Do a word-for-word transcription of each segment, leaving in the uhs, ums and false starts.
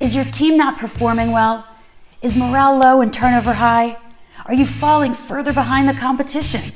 Is your team not performing well? Is morale low and turnover high? Are you falling further behind the competition?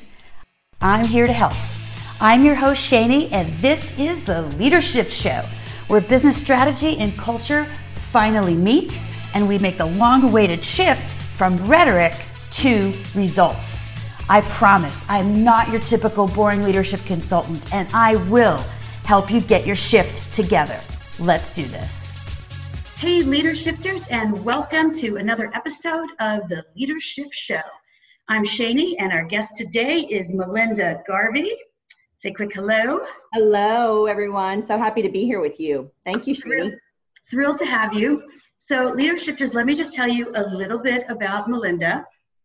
I'm here to help. I'm your host, Shani, and this is the Leadership Show, where business strategy and culture finally meet, and we make the long-awaited shift from rhetoric to results. I promise I'm not your typical boring leadership consultant, and I will help you get your shift together. Let's do this. Hey, Leadershifters, and welcome to another episode of the Leadership Show. I'm Shani, and our guest today is Melinda Garvey. Say a quick hello. Hello, everyone. So happy to be here with you. Thank you, Shani. Thrilled, thrilled to have you. So, Leadershifters, let me just tell you a little bit about Melinda.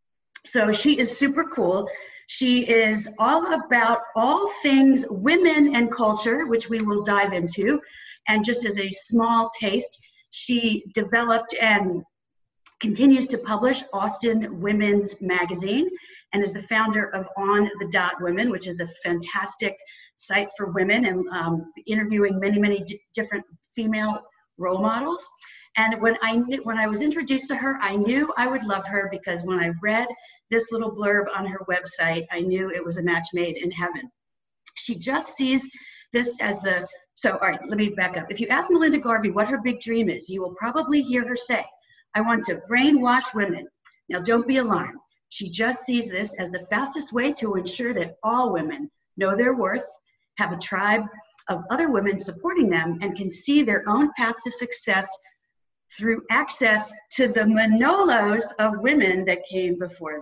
So she is super cool. She is all about all things women and culture, which we will dive into. And just as a small taste, she developed and continues to publish Austin Women's Magazine and is the founder of On the Dot Women, which is a fantastic site for women and um, interviewing many, many d- different female role models. And when I when I was introduced to her, I knew I would love her because when I read this little blurb on her website, I knew it was a match made in heaven. She just sees this as the, so all right, let me back up. If you ask Melinda Garvey what her big dream is, you will probably hear her say, I want to brainwash women. Now don't be alarmed. She just sees this as the fastest way to ensure that all women know their worth, have a tribe of other women supporting them, and can see their own path to success through access to the Manolos of women that came before them.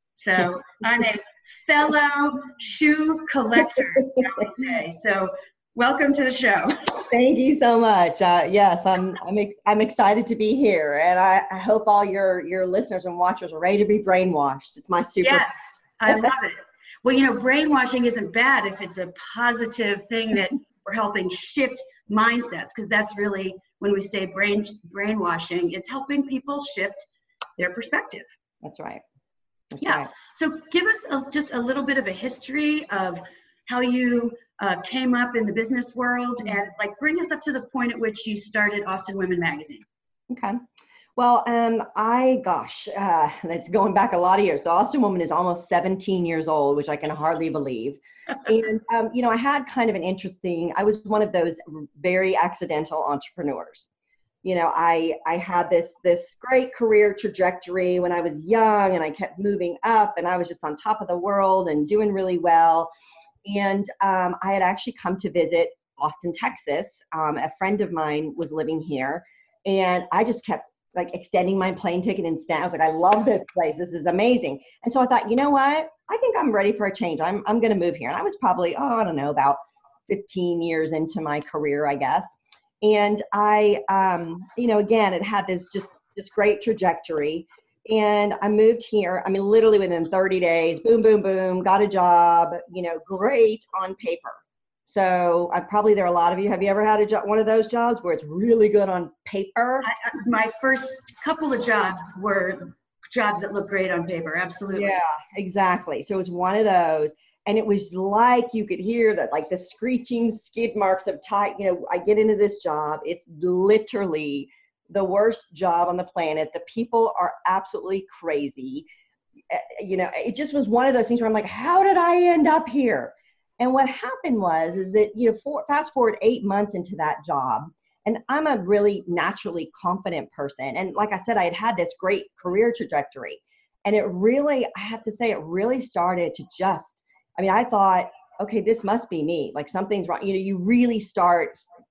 So I'm a fellow shoe collector, I would say. So welcome to the show. Thank you so much. Uh, yes, I'm I'm ex- I'm excited to be here, and I, I hope all your your listeners and watchers are ready to be brainwashed. It's my super. Yes, I love it. Well, you know, brainwashing isn't bad if it's a positive thing that we're helping shift mindsets, because that's really when we say brain brainwashing, it's helping people shift their perspective. That's right. That's yeah. Right. So give us a, just a little bit of a history of how you uh, came up in the business world, and like bring us up to the point at which you started Austin Women Magazine. Okay. Well, um, I, gosh, uh, that's going back a lot of years. So Austin Woman is almost seventeen years old, which I can hardly believe. And, um, you know, I had kind of an interesting, I was one of those very accidental entrepreneurs. You know, I, I had this, this great career trajectory when I was young, and I kept moving up, and I was just on top of the world and doing really well. And um, I had actually come to visit Austin, Texas. Um, a friend of mine was living here, and I just kept like extending my plane ticket and stand. I was like, I love this place. This is amazing. And so I thought, you know what? I think I'm ready for a change. I'm I'm going to move here. And I was probably, oh, I don't know, about fifteen years into my career, I guess. And I, um, you know, again, it had this just this great trajectory. And I moved here. I mean, literally within thirty days, boom, boom, boom, got a job, you know, great on paper. So I probably, there are a lot of you, have you ever had a job, one of those jobs where it's really good on paper? I, my first couple of jobs were jobs that look great on paper. Absolutely. Yeah, exactly. So it was one of those. And it was like you could hear that, like the screeching skid marks of time. You know, I get into this job. It's literally the worst job on the planet. The people are absolutely crazy. You know, it just was one of those things where I'm like, how did I end up here? And what happened was, is that, you know, for, fast forward eight months into that job, and I'm a really naturally confident person. And like I said, I had had this great career trajectory. And it really, I have to say, it really started to just, I mean, I thought, okay, this must be me. Like something's wrong. You know, you really start,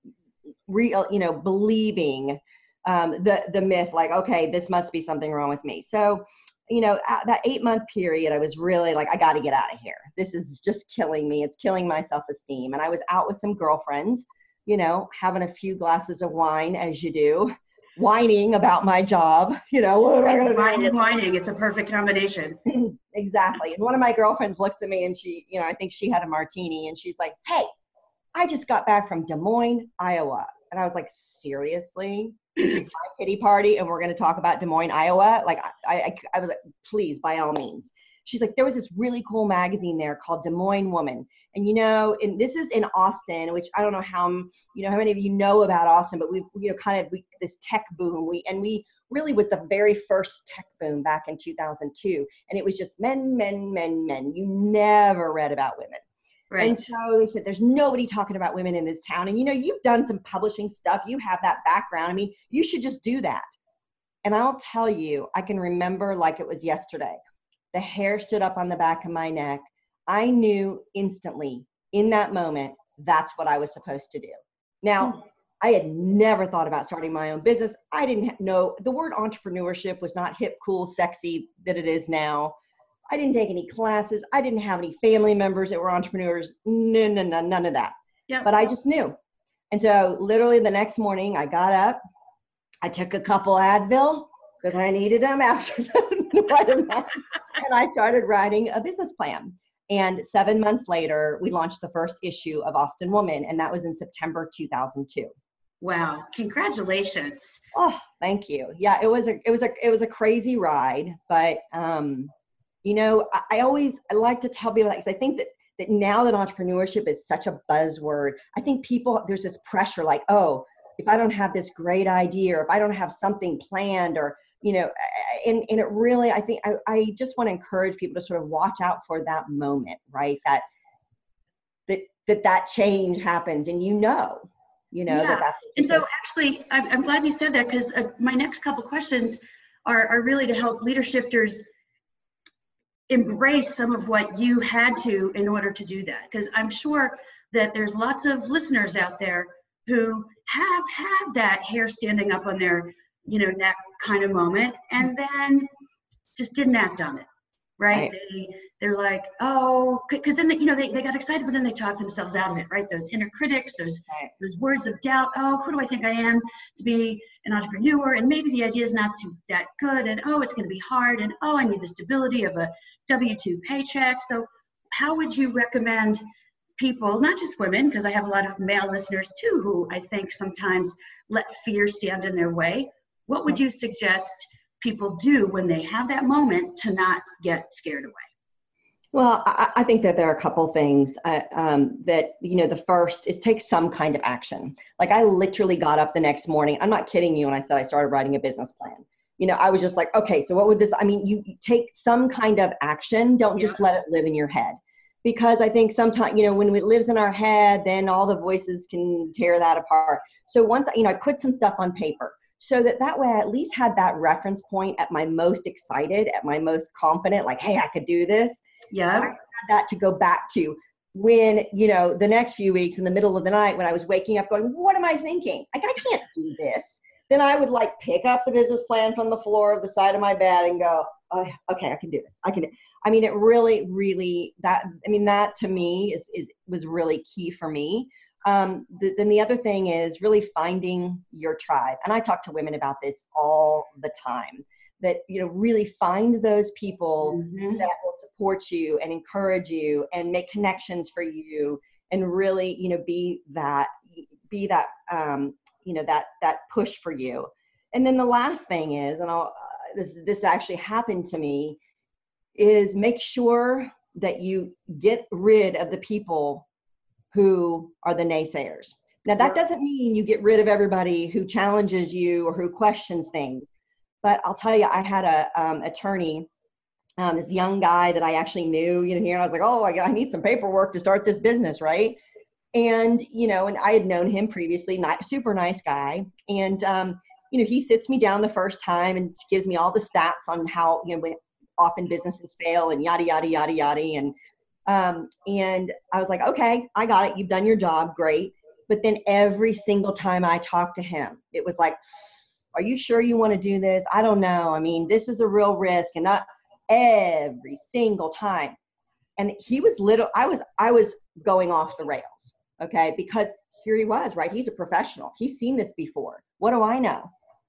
real, you know, believing um, the, the myth, like, okay, this must be something wrong with me. So, you know, that eight month period, I was really like, I got to get out of here. This is just killing me. It's killing my self-esteem. And I was out with some girlfriends, you know, having a few glasses of wine, as you do, whining about my job. You know, what am I going to do? Wine and whining. It's a perfect combination. Exactly. And one of my girlfriends looks at me and she, you know, I think she had a martini, and she's like, hey, I just got back from Des Moines, Iowa. And I was like, seriously? This is my pity party and we're going to talk about Des Moines, Iowa? Like, I, I, I was like, please, by all means. She's like, there was this really cool magazine there called Des Moines Woman. And, you know, and this is in Austin, which I don't know how, you know, how many of you know about Austin, but we, you know, kind of we, this tech boom, we, and we really was the very first tech boom back in two thousand two. And it was just men, men, men, men. You never read about women. Right. And so they said, there's nobody talking about women in this town. And, you know, you've done some publishing stuff. You have that background. I mean, you should just do that. And I'll tell you, I can remember like it was yesterday. The hair stood up on the back of my neck. I knew instantly in that moment, that's what I was supposed to do. Now, hmm. I had never thought about starting my own business. I didn't know, the word entrepreneurship was not hip, cool, sexy that it is now. I didn't take any classes. I didn't have any family members that were entrepreneurs. No, no, no, none of that. Yeah. But I just knew. And so literally the next morning I got up, I took a couple Advil because I needed them after the and I started writing a business plan. And seven months later, we launched the first issue of Austin Woman, and that was in September two thousand two. Wow! Congratulations. Oh, thank you. Yeah, it was a it was a it was a crazy ride, but um, you know, I, I always I like to tell people that because I think that that now that entrepreneurship is such a buzzword, I think people there's this pressure like, oh, if I don't have this great idea, or if I don't have something planned, or you know, and, and it really, I think, I, I just want to encourage people to sort of watch out for that moment, right? That, that, that, that change happens and you know, you know, yeah. that that's. And so actually, I'm, I'm glad you said that because uh, my next couple questions are, are really to help leadershifters embrace some of what you had to in order to do that. Because I'm sure that there's lots of listeners out there who have had that hair standing up on their, you know, neck kind of moment, and then just didn't act on it, right? right. They, they're like, oh, because then, they, you know, they, they got excited, but then they talk themselves out of it, right? Those inner critics, those, right. those words of doubt. Oh, who do I think I am to be an entrepreneur? And maybe the idea is not too that good. And oh, it's going to be hard. And oh, I need the stability of a W two paycheck. So how would you recommend people, not just women, because I have a lot of male listeners too, who I think sometimes let fear stand in their way. What would you suggest people do when they have that moment to not get scared away? Well, I, I think that there are a couple things uh, um, that, you know, the first is take some kind of action. Like I literally got up the next morning. I'm not kidding you when I said I started writing a business plan. You know, I was just like, okay, so what would this, I mean, you take some kind of action. Don't just yeah. let it live in your head. Because I think sometimes, you know, when it lives in our head, then all the voices can tear that apart. So once, you know, I put some stuff on paper. So that that way I at least had that reference point at my most excited, at my most confident, like, hey, I could do this. Yeah. I had that to go back to when, you know, the next few weeks in the middle of the night when I was waking up going, what am I thinking? Like, I can't do this. Then I would like pick up the business plan from the floor of the side of my bed and go, oh, okay, I can do this. I can do it. I mean, it really, really, that, I mean, that to me is, is was really key for me. Um, the, then the other thing is really finding your tribe. And I talk to women about this all the time, that, you know, really find those people mm-hmm. that will support you and encourage you and make connections for you and really, you know, be that, be that, um, you know, that, that push for you. And then the last thing is, and I'll, uh, this, this actually happened to me, is make sure that you get rid of the people who are the naysayers. Now that doesn't mean you get rid of everybody who challenges you or who questions things. But I'll tell you, I had a um, attorney, um, this young guy that I actually knew, you know, here, and I was like, oh, I, I need some paperwork to start this business, right? And, you know, and I had known him previously, not, super nice guy. And, um, you know, he sits me down the first time and gives me all the stats on how, you know, when often businesses fail and yada, yada, yada, yada. And, um, and I was like, okay, I got it. You've done your job. Great. But then every single time I talked to him, it was like, are you sure you want to do this? I don't know. I mean, this is a real risk. And not every single time. And he was little, I was, I was going off the rails. Okay. Because here he was, right? He's a professional. He's seen this before. What do I know?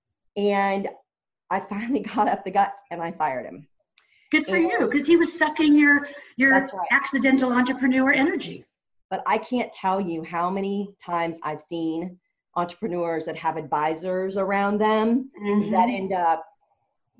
And I finally got up the guts and I fired him. Good for and, you, because he was sucking your your right. accidental entrepreneur energy. But I can't tell you how many times I've seen entrepreneurs that have advisors around them mm-hmm. that end up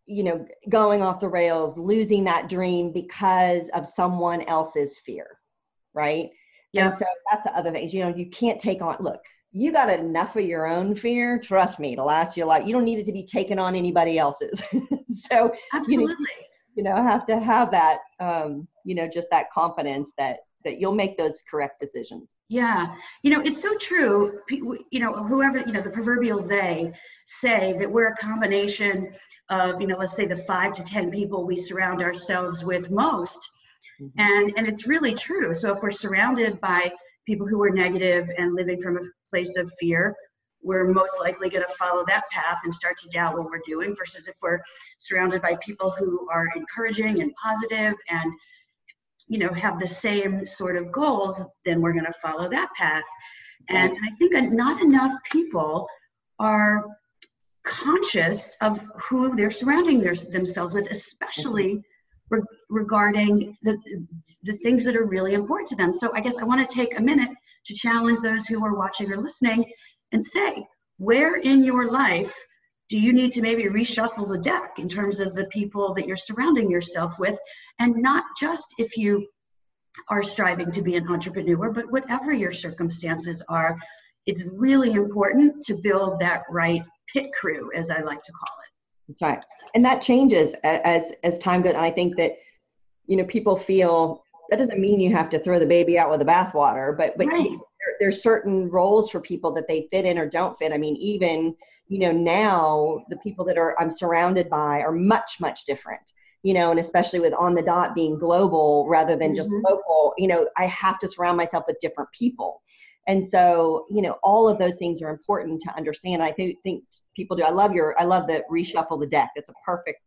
you know, going off the rails, losing that dream because of someone else's fear, right? Yeah. And so that's the other thing is, you know, you can't take on, look, you got enough of your own fear, trust me, to last your life. You don't need it to be taken on anybody else's. So absolutely, you know, you know, have to have that, um, you know, just that confidence that, that you'll make those correct decisions. Yeah. You know, it's so true. You know, whoever, you know, the proverbial they say that we're a combination of, you know, let's say the five to ten people we surround ourselves with most. Mm-hmm. And, and it's really true. So if we're surrounded by people who are negative and living from a place of fear, we're most likely going to follow that path and start to doubt what we're doing, versus if we're surrounded by people who are encouraging and positive and, you know, have the same sort of goals, then we're going to follow that path. And I think not enough people are conscious of who they're surrounding their, themselves with, especially re- regarding the, the things that are really important to them. So I guess I want to take a minute to challenge those who are watching or listening and say, where in your life do you need to maybe reshuffle the deck in terms of the people that you're surrounding yourself with? And not just if you are striving to be an entrepreneur, but whatever your circumstances are, it's really important to build that right pit crew, as I like to call it. That's right. And that changes as, as time goes. And I think that, you know, people feel that doesn't mean you have to throw the baby out with the bathwater, but, but right. there, there's certain roles for people that they fit in or don't fit. I mean, even, you know, now the people that are I'm surrounded by are much, much different. You know, and especially with On the Dot being global rather than just mm-hmm. local, you know, I have to surround myself with different people. And so, you know, all of those things are important to understand. I think, think people do. I love your, I love the reshuffle the deck. That's a perfect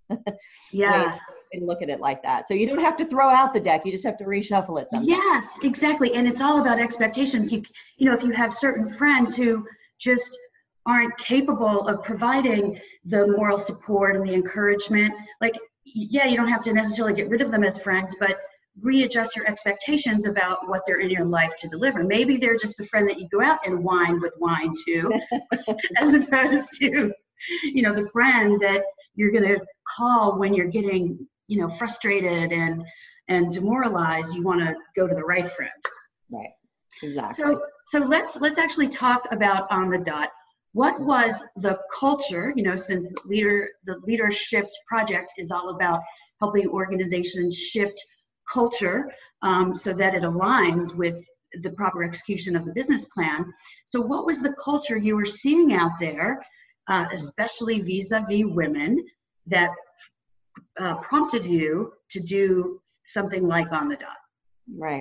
yeah. way to look at it like that. So you don't have to throw out the deck. You just have to reshuffle it sometimes. Yes, exactly. And it's all about expectations. You, you know, if you have certain friends who just aren't capable of providing the moral support and the encouragement, like, yeah, you don't have to necessarily get rid of them as friends, but readjust your expectations about what they're in your life to deliver. Maybe they're just the friend that you go out and wine with wine to, as opposed to, you know, the friend that you're going to call when you're getting, you know, frustrated and, and demoralized. You want to go to the right friend. Right. Exactly. So, so let's, let's actually talk about On the Dot. What was the culture, you know, since leader, the Leader Shift project is all about helping organizations shift culture um, so that it aligns with the proper execution of the business plan. So what was the culture you were seeing out there, uh, especially vis-a-vis women, that uh, prompted you to do something like On the Dot? Right.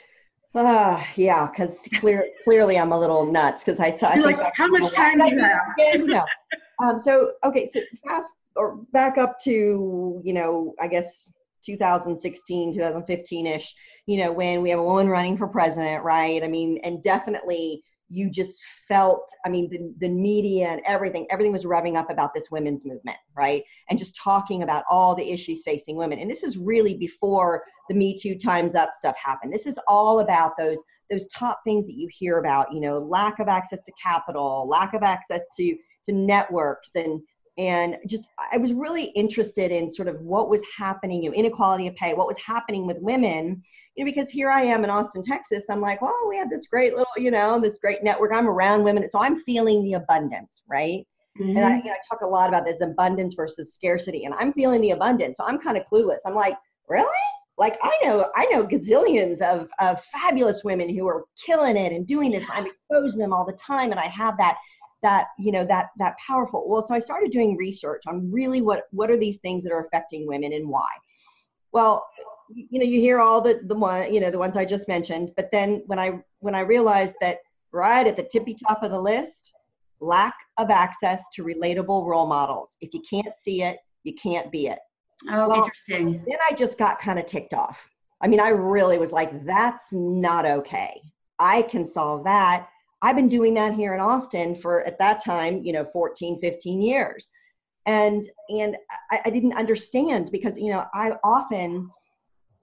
Uh, yeah, because clear, clearly I'm a little nuts because I, I You're think like, how much time do you have? No. Um, so, okay, so fast or back up to, you know, I guess two thousand sixteen, two thousand fifteen-ish, you know, when we have a woman running for president, right? I mean, and definitely you just felt, I mean, the, the media and everything, everything was revving up about this women's movement, right? And just talking about all the issues facing women. And this is really before the Me Too Time's Up stuff happened. This is all about those, those top things that you hear about, you know, lack of access to capital, lack of access to, to networks, and, and just, I was really interested in sort of what was happening, you know, inequality of pay, what was happening with women, you know, because here I am in Austin, Texas. I'm like, well, we have this great little, you know, this great network. I'm around women. So I'm feeling the abundance, right? Mm-hmm. And I, you know, I talk a lot about this abundance versus scarcity, and I'm feeling the abundance. So I'm kind of clueless. I'm like, really? Like, I know, I know gazillions of, of fabulous women who are killing it and doing this. I'm exposing them all the time. And I have that, that, you know, that, that powerful. Well, so I started doing research on really what, what are these things that are affecting women and why? Well, you know, you hear all the, the one, you know, the ones I just mentioned, but then when I, when I realized that right at the tippy top of the list, lack of access to relatable role models. If you can't see it, you can't be it. Oh, well, interesting. Then I just got kind of ticked off. I mean, I really was like, that's not okay. I can solve that. I've been doing that here in Austin for, at that time, you know, fourteen, fifteen years. And, and I, I didn't understand because, you know, I often,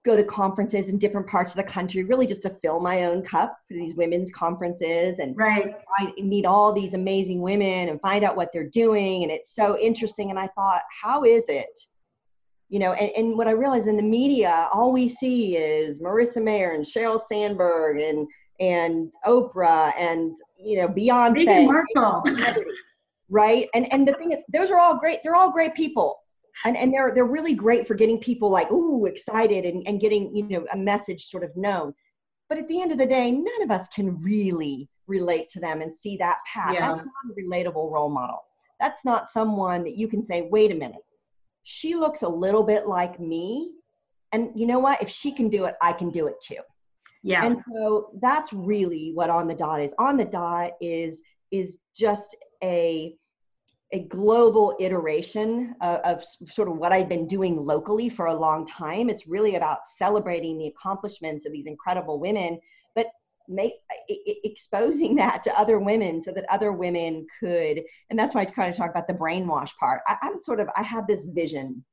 go to conferences in different parts of the country, really just to fill my own cup for these women's conferences, and right. I meet all these amazing women and find out what they're doing. And it's so interesting. And I thought, how is it? You know, and, and what I realized in the media, all we see is Marissa Mayer and Sheryl Sandberg and, and Oprah and, you know, Beyonce. Meghan Markle. Right. And, and the thing is, those are all great. They're all great people. And, and they're, they're really great for getting people like, ooh, excited and, and getting, you know, a message sort of known. But at the end of the day, none of us can really relate to them and see that path. Yeah. That's not a relatable role model. That's not someone that you can say, wait a minute, she looks a little bit like me. And you know what? If she can do it, I can do it too. Yeah. And so that's really what On the Dot is. On the Dot is, is just a, a global iteration of, of sort of what I've been doing locally for a long time. It's really about celebrating the accomplishments of these incredible women, but make I- exposing that to other women so that other women could, and that's why I kind of talk about the brainwash part. I, I'm sort of, I have this vision,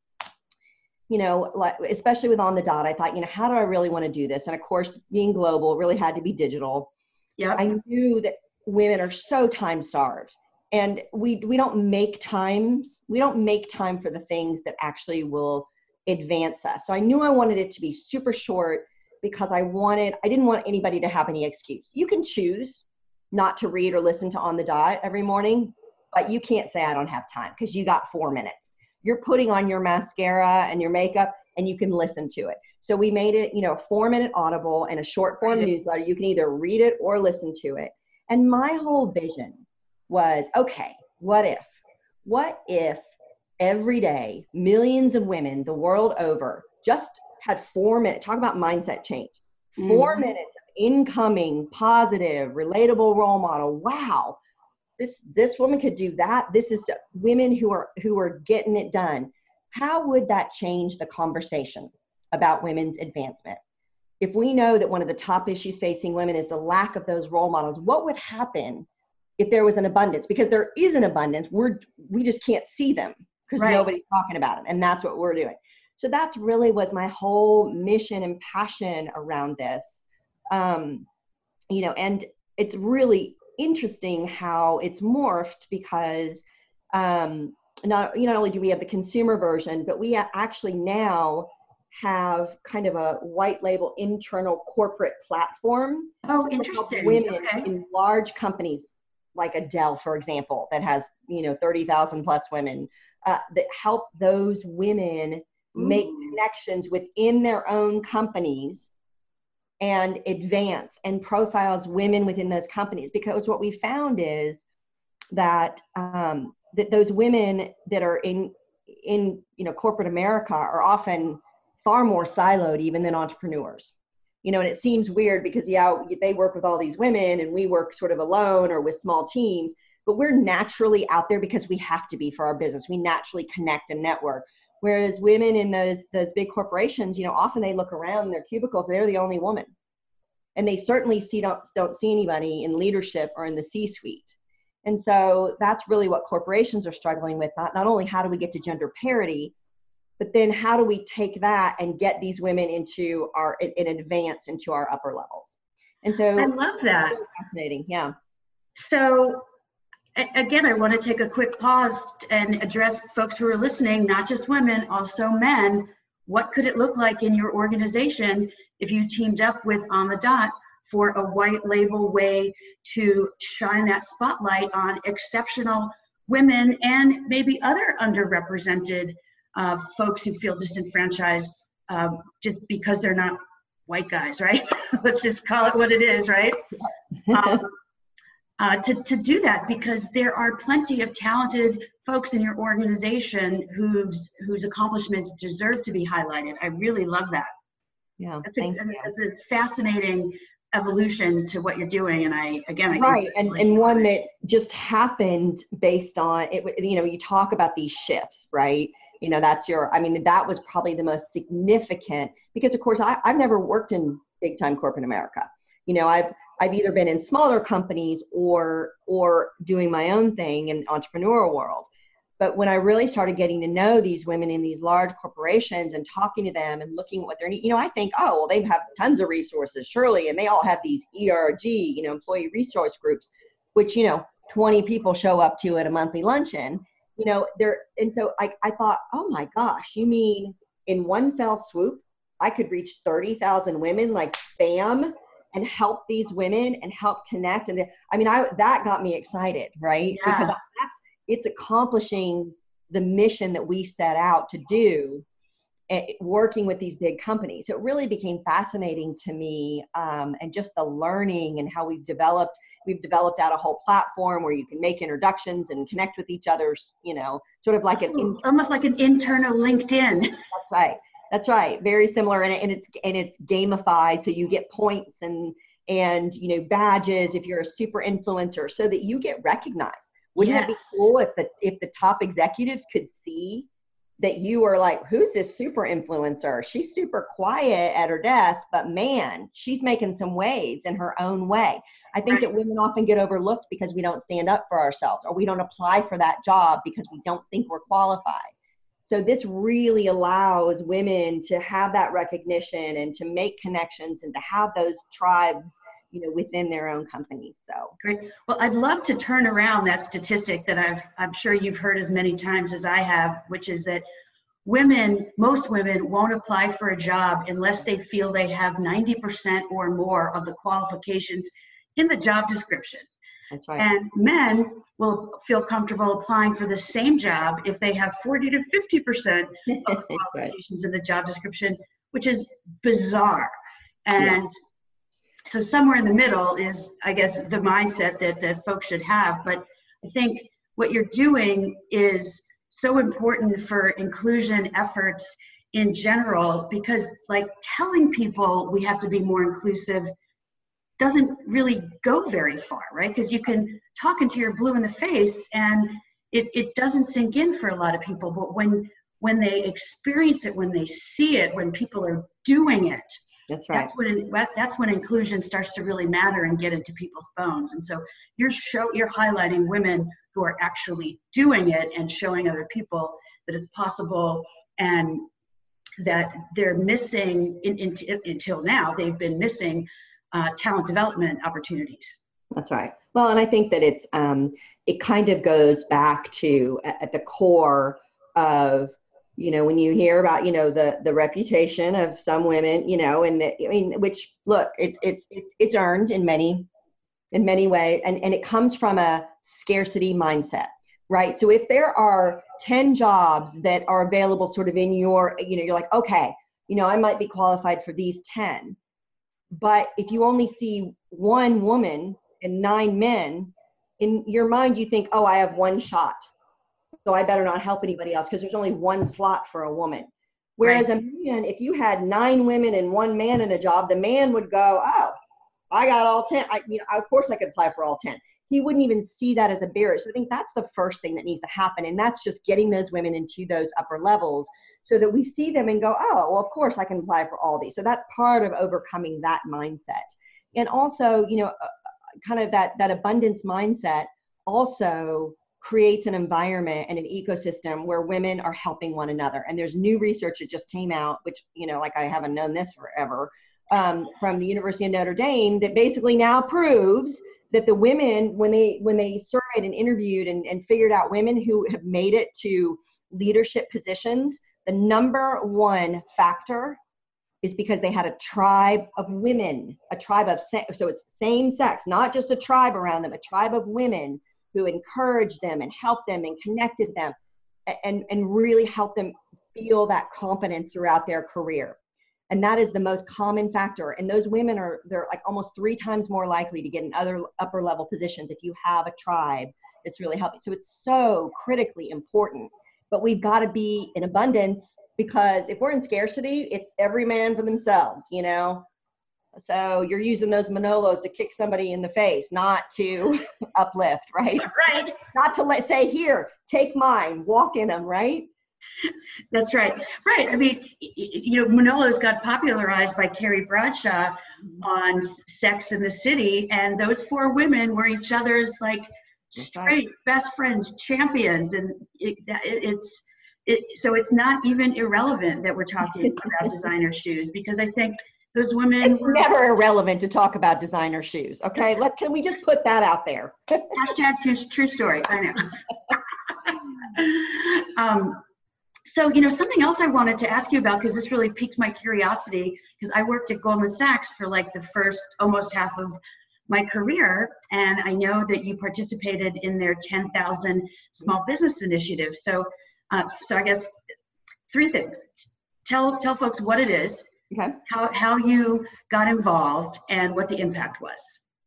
you know, like, especially with On the Dot, I thought, you know, how do I really want to do this? And of course, being global really had to be digital. Yeah. I knew that women are so time starved. And we we don't make times, we don't make time for the things that actually will advance us. So I knew I wanted it to be super short because I wanted, I didn't want anybody to have any excuse. You can choose not to read or listen to On the Dot every morning, but you can't say I don't have time because you got four minutes. You're putting on your mascara and your makeup and you can listen to it. So we made it, you know, a four minute Audible and a short form newsletter. You can either read it or listen to it. And my whole vision was, okay, what if, what if every day, millions of women the world over just had four minutes, talk about mindset change, four mm-hmm. minutes of incoming, positive, relatable role model. Wow, this, this woman could do that. This is women who are, who are getting it done. How would that change the conversation about women's advancement? If we know that one of the top issues facing women is the lack of those role models, what would happen if there was an abundance? Because there is an abundance, we're, we just can't see them because right. nobody's talking about them. And that's what we're doing. So that's really was my whole mission and passion around this. Um, you know, and it's really interesting how it's morphed because um, not, you know, not only do we have the consumer version, but we actually now have kind of a white label internal corporate platform. Oh, interesting. Women okay. in large companies like Adele, for example, that has, you know, thirty thousand plus women, uh, that help those women Ooh. Make connections within their own companies and advance and profiles women within those companies. Because what we found is that, um, that those women that are in, in, you know, corporate America are often far more siloed even than entrepreneurs. You know, and it seems weird because, yeah, they work with all these women and we work sort of alone or with small teams, but we're naturally out there because we have to be for our business. We naturally connect and network. Whereas women in those, those big corporations, you know, often they look around in their cubicles, they're the only woman. And they certainly see, don't, don't see anybody in leadership or in the C-suite. And so that's really what corporations are struggling with. Not, not only how do we get to gender parity, but then how do we take that and get these women into our, in, in advance into our upper levels? And so I love that. Really fascinating. Yeah. So again, I want to take a quick pause and address folks who are listening, not just women, also men. What could it look like in your organization if you teamed up with On the Dot for a white label way to shine that spotlight on exceptional women and maybe other underrepresented Uh, folks who feel disenfranchised uh, just because they're not white guys, right? Let's just call it what it is, right? um, uh, to, to do that, because there are plenty of talented folks in your organization whose whose accomplishments deserve to be highlighted. I really love that. Yeah, that's a, thank you. That's a fascinating evolution to what you're doing, and I again, I right, and and one that just happened based on it. You know, you talk about these shifts, right? You know, that's your, I mean, that was probably the most significant because of course I, I've never worked in big time corporate America. You know, I've, I've either been in smaller companies or, or doing my own thing in entrepreneurial world. But when I really started getting to know these women in these large corporations and talking to them and looking at what they're, you know, I think, oh, well, they have tons of resources, surely. And they all have these E R G, you know, employee resource groups, which, you know, twenty people show up to at a monthly luncheon, you know, they're, and so I, I thought, oh my gosh, you mean in one fell swoop, I could reach thirty thousand women, like bam, and help these women and help connect. And I mean, I, that got me excited, right? Yeah. Because that's, it's accomplishing the mission that we set out to do, uh, working with these big companies. So it really became fascinating to me, um, and just the learning and how we've developed, we've developed out a whole platform where you can make introductions and connect with each other's, you know, sort of like an, Ooh, almost like an internal LinkedIn. That's right. That's right. Very similar. And, and it's, and it's gamified. So you get points and, and, you know, badges if you're a super influencer so that you get recognized. Wouldn't Yes. it be cool if the, if the top executives could see that you are like, who's this super influencer? She's super quiet at her desk, but man, she's making some waves in her own way. I think Right. that women often get overlooked because we don't stand up for ourselves, or we don't apply for that job because we don't think we're qualified. So this really allows women to have that recognition and to make connections and to have those tribes, you know, within their own company. So Great. Well, I'd love to turn around that statistic that I've, I'm sure you've heard as many times as I have, which is that women, most women won't apply for a job unless they feel they have ninety percent or more of the qualifications in the job description. that's right. And men will feel comfortable applying for the same job if they have forty to fifty percent of the qualifications in the job description, which is bizarre. And yeah. So somewhere in the middle is, I guess, the mindset that, that folks should have. But I think what you're doing is so important for inclusion efforts in general, because like telling people we have to be more inclusive doesn't really go very far, right? Because you can talk until you're blue in the face and it, it doesn't sink in for a lot of people. But when when they experience it, when they see it, when people are doing it, that's right. That's when that's when inclusion starts to really matter and get into people's bones. And so you're show you're highlighting women who are actually doing it and showing other people that it's possible, and that they're missing in, in, until now they've been missing uh, talent development opportunities. That's right. Well, and I think that it's um, it kind of goes back to at, at the core of, you know, when you hear about, you know, the, the reputation of some women, you know, and the, I mean, which look, it, it's, it's, it's earned in many, in many ways. And, and it comes from a scarcity mindset, right? So if there are ten jobs that are available sort of in your, you know, you're like, okay, you know, I might be qualified for these ten, but if you only see one woman and nine men, in your mind, you think, oh, I have one shot, so I better not help anybody else because there's only one slot for a woman. Whereas right. a man, if you had nine women and one man in a job, the man would go, oh, I got all ten. I, you know, of course I could apply for all ten. He wouldn't even see that as a barrier. So I think that's the first thing that needs to happen. And that's just getting those women into those upper levels so that we see them and go, oh, well, of course I can apply for all these. So that's part of overcoming that mindset. And also, you know, uh, kind of that, that abundance mindset also creates an environment and an ecosystem where women are helping one another. And there's new research that just came out, which, you know, like I haven't known this forever, um, from the University of Notre Dame, that basically now proves that the women, when they when they surveyed and interviewed and, and figured out women who have made it to leadership positions, the number one factor is because they had a tribe of women, a tribe of, so it's same sex, not just a tribe around them, a tribe of women who encouraged them and helped them and connected them and, and really helped them feel that confidence throughout their career. And that is the most common factor. And those women are, they're like almost three times more likely to get in other upper level positions if you have a tribe that's really helping. So it's so critically important. But we've got to be in abundance, because if we're in scarcity, it's every man for themselves, you know? So you're using those Manolos to kick somebody in the face, not to uplift, right? Right. Not to let say, here, take mine, walk in them, right? That's right. Right. I mean, you know, Manolos got popularized by Carrie Bradshaw on Sex and the City, and those four women were each other's like straight best friends, champions, and it, it, it's it, so it's not even irrelevant that we're talking about designer shoes, because I think those women it's were, never irrelevant to talk about designer shoes. Okay, let's can we just put that out there? hashtag true, true story. I know. um, so you know, something else I wanted to ask you about, because this really piqued my curiosity, because I worked at Goldman Sachs for like the first almost half of my career, and I know that you participated in their ten thousand small business initiative. So, uh, so I guess three things. Tell tell folks what it is, Okay. how how you got involved, and what the impact was.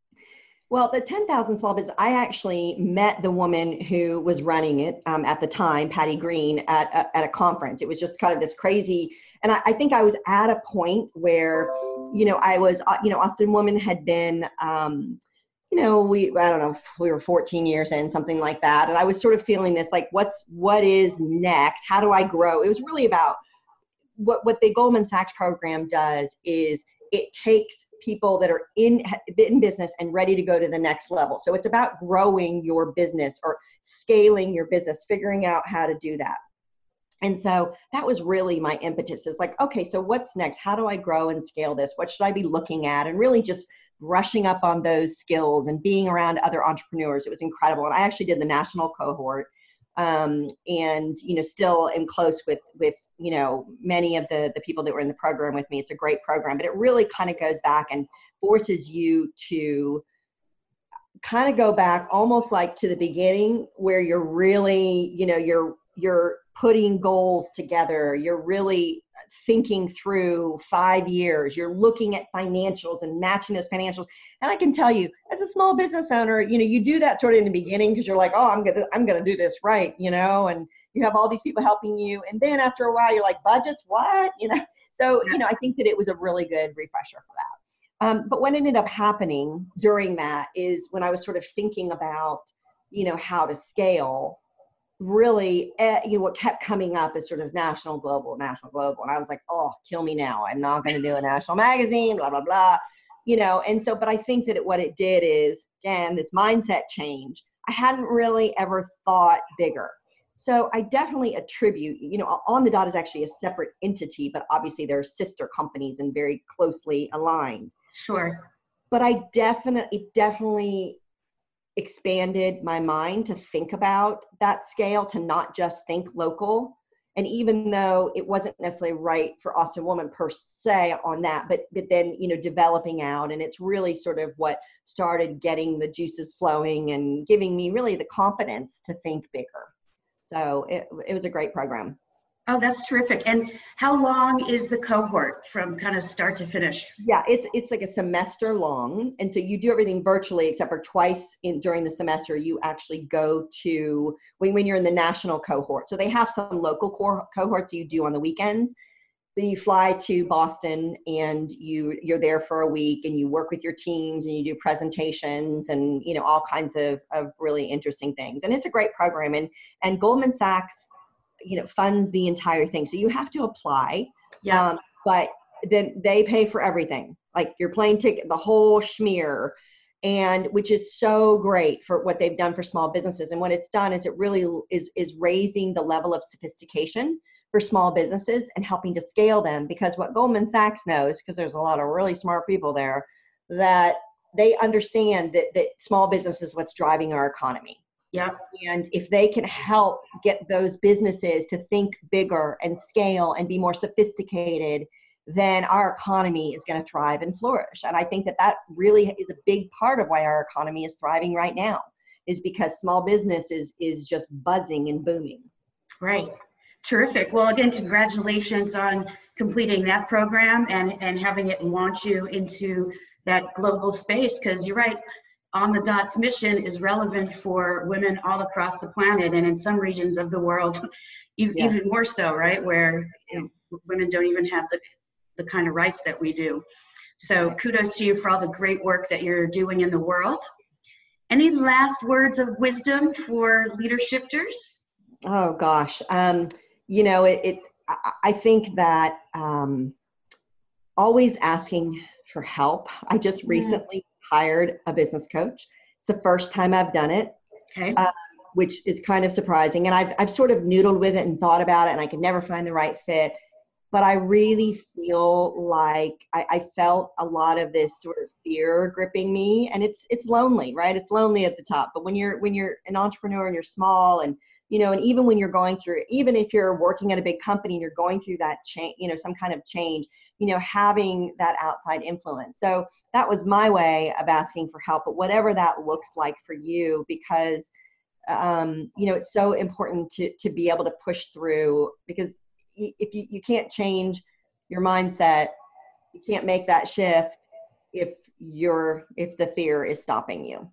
Well, the ten thousand Small Business, I actually met the woman who was running it um, at the time, Patty Green, at, at, at a conference. It was just kind of this crazy, and I, I think I was at a point where, you know, I was, uh, you know, Austin Woman had been, um, you know, we, I don't know, we were fourteen years in, something like that. And I was sort of feeling this, like, what's, what is next? How do I grow? It was really about what, what the Goldman Sachs program does is it takes people that are in, in business and ready to go to the next level. So it's about growing your business or scaling your business, figuring out how to do that. And so that was really my impetus, is like, okay, so what's next? How do I grow and scale this? What should I be looking at? And really just brushing up on those skills and being around other entrepreneurs. It was incredible. And I actually did the national cohort, um, and, you know, still am close with, with, you know, many of the, the people that were in the program with me. It's a great program, but it really kind of goes back and forces you to kind of go back almost like to the beginning, where you're really, you know, you're, you're putting goals together. You're really thinking through five years. You're looking at financials and matching those financials. And I can tell you, as a small business owner, you know, you do that sort of in the beginning because you're like, oh, I'm gonna, I'm gonna do this right, you know, and you have all these people helping you. And then after a while, you're like, budgets, what, you know? So, you know, I think that it was a really good refresher for that. Um, but what ended up happening during that is when I was sort of thinking about, you know, how to scale, really, uh, you know, what kept coming up is sort of national, global, national, global. And I was like, oh, kill me now. I'm not going to do a national magazine, blah, blah, blah, you know. And so, but I think that it, what it did is, again, this mindset change. I hadn't really ever thought bigger. So I definitely attribute, you know, On the Dot is actually a separate entity, but obviously they're sister companies and very closely aligned. Sure. But I definitely, definitely expanded my mind to think about that scale, to not just think local. And even though it wasn't necessarily right for Austin Woman per se on that, but but then, you know, developing out, and it's really sort of what started getting the juices flowing and giving me really the confidence to think bigger. So it, it was a great program. Oh, that's terrific. And how long is the cohort from kind of start to finish? Yeah, it's it's like a semester long. And so you do everything virtually, except for twice in during the semester, you actually go to, when, when you're in the national cohort. So they have some local core cohorts you do on the weekends. Then you fly to Boston and you, you're there for a week and you work with your teams and you do presentations and, you know, all kinds of, of really interesting things. And it's a great program. And, and Goldman Sachs, you know, funds the entire thing. So you have to apply, Yeah. um, but then they pay for everything, like your plane ticket, the whole schmear, and which is so great for what they've done for small businesses. And what it's done is it really is, is raising the level of sophistication for small businesses and helping to scale them. Because what Goldman Sachs knows, because there's a lot of really smart people there, that they understand that, that small business is what's driving our economy. Yeah. And if they can help get those businesses to think bigger and scale and be more sophisticated, then our economy is going to thrive and flourish. And I think that that really is a big part of why our economy is thriving right now, is because small business is, is just buzzing and booming. Right. Terrific. Well, again, congratulations on completing that program and, and having it launch you into that global space, because you're right. On the Dot's mission is relevant for women all across the planet, and in some regions of the world, even, Yeah. even more so, right? Where, you know, women don't even have the, the kind of rights that we do. So kudos to you for all the great work that you're doing in the world. Any last words of wisdom for leadershifters? Oh gosh. Um, you know, it, it I, I think that um, always asking for help. I just recently hired a business coach. It's the first time I've done it. Okay. Uh, which is kind of surprising. And I've, I've sort of noodled with it and thought about it, and I could never find the right fit. But I really feel like I, I felt a lot of this sort of fear gripping me, and it's it's lonely, right? It's lonely at the top. But when you're when you're an entrepreneur and you're small, and you know, and even when you're going through, even if you're working at a big company and you're going through that change, you know, some kind of change, you know, having that outside influence. So that was my way of asking for help. But whatever that looks like for you, because um, you know, it's so important to to be able to push through, because if you, you can't change your mindset, you can't make that shift if you're, if the fear is stopping you.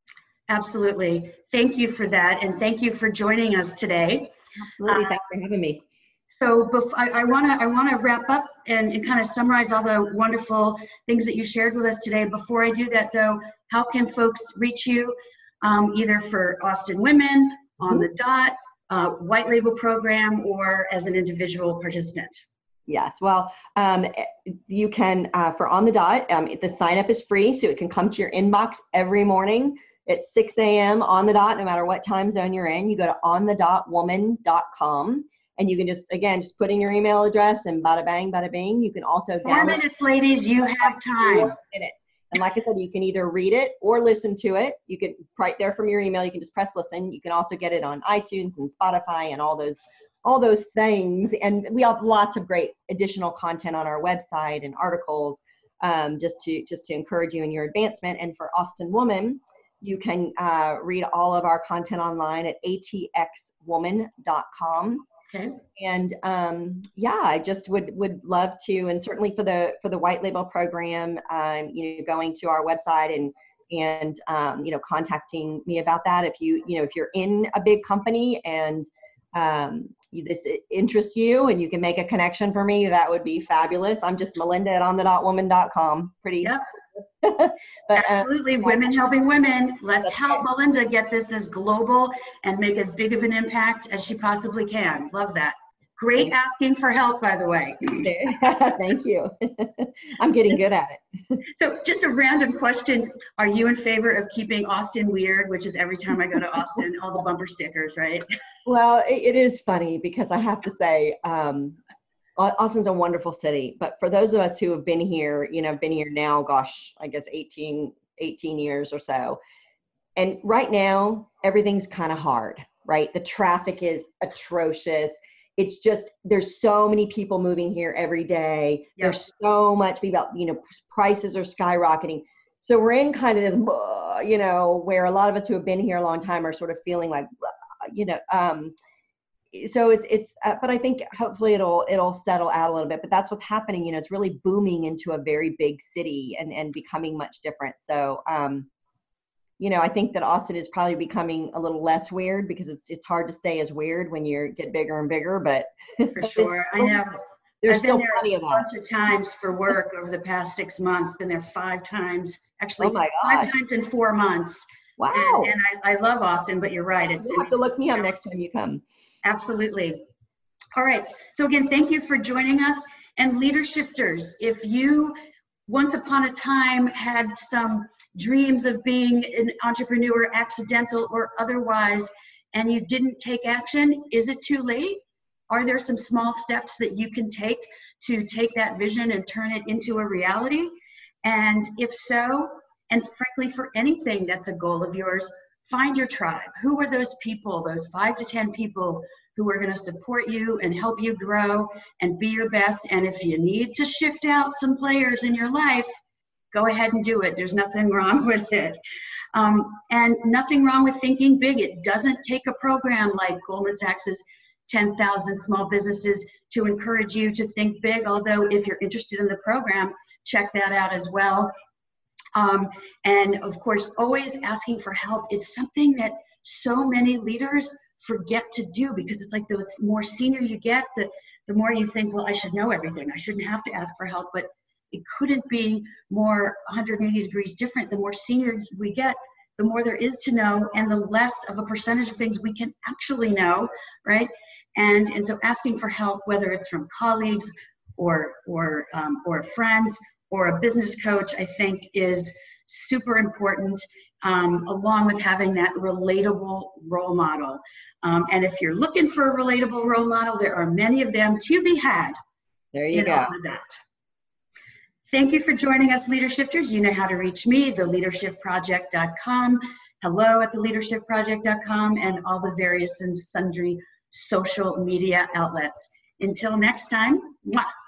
Absolutely. Thank you for that. And thank you for joining us today. Absolutely. Uh, Thanks for having me. So bef- I want to I want to wrap up and, and kind of summarize all the wonderful things that you shared with us today. Before I do that, though, how can folks reach you, um, either for Austin Women, On the Dot, uh, white label program, or as an individual participant? Yes, well, um, you can, uh, for On the Dot, um, the sign up is free, so it can come to your inbox every morning at six a m on the dot, no matter what time zone you're in. You go to on the dot woman dot com, and you can just, again, just put in your email address, and bada bang, bada bing. You can also Four download minutes, ladies, you have time. Four minutes. And like I said, you can either read it or listen to it. You can, right there from your email, you can just press listen. You can also get it on iTunes and Spotify and all those all those things. And we have lots of great additional content on our website and articles, um, just to just to encourage you in your advancement. And for Austin Woman, you can uh, read all of our content online at a t x woman dot com. Okay. And um, yeah, I just would would love to, and certainly for the for the white label program, um, you know, going to our website and and um, you know, contacting me about that. If you you know, if you're in a big company and um, this interests you and you can make a connection for me, that would be fabulous. I'm just Melinda at on the dot woman dot com. Pretty. Yep. but, Absolutely. Uh, Women helping women. Let's That's help right. Melinda get this as global and make as big of an impact as she possibly can. Love that. Great asking for help, by the way. Thank you. I'm getting good at it. So just a random question. Are you in favor of keeping Austin weird, which is every time I go to Austin, all the bumper stickers, right? Well, it, it is funny because I have to say, um, Austin's a wonderful city, but for those of us who have been here, you know, been here now, gosh, I guess eighteen, eighteen years or so. And right now, everything's kind of hard, right? The traffic is atrocious. It's just, there's so many people moving here every day. Yep. There's so much people, you know, prices are skyrocketing. So we're in kind of this, you know, where a lot of us who have been here a long time are sort of feeling like, you know, um, so it's, it's, uh, but I think hopefully it'll, it'll settle out a little bit, but that's what's happening. You know, it's really booming into a very big city and, and becoming much different. So, um, you know, I think that Austin is probably becoming a little less weird because it's it's hard to stay as weird when you get bigger and bigger, but For sure. I know. There's I've still been there plenty of a that. bunch of times for work over the past six months. Been there five times, actually Oh my five gosh. times in four months. Wow. And, and I, I love Austin, but you're right. It's You'll have to look me up next time you come. Absolutely. All right. So again, thank you for joining us. And leadershifters, if you once upon a time had some dreams of being an entrepreneur, accidental or otherwise, and you didn't take action, is it too late? Are there some small steps that you can take to take that vision and turn it into a reality? And if so, and frankly, for anything that's a goal of yours, find your tribe. Who are those people, those five to ten people who are going to support you and help you grow and be your best? And if you need to shift out some players in your life, go ahead and do it. There's nothing wrong with it. Um, and nothing wrong with thinking big. It doesn't take a program like Goldman Sachs's ten thousand Small Businesses to encourage you to think big, although if you're interested in the program, check that out as well. Um, and of course, always asking for help. It's something that so many leaders forget to do because it's like the more senior you get, the, the more you think, well, I should know everything. I shouldn't have to ask for help, but it couldn't be more one hundred eighty degrees different. The more senior we get, the more there is to know and the less of a percentage of things we can actually know, right? And, and so asking for help, whether it's from colleagues or, or, um, or friends or a business coach, I think is super important, um, along with having that relatable role model. Um, and if you're looking for a relatable role model, there are many of them to be had. There you in go. all of that. Thank you for joining us, Leader Shifters. You know how to reach me, the leadership project dot com, hello at the leadership project dot com, and all the various and sundry social media outlets. Until next time, mwah.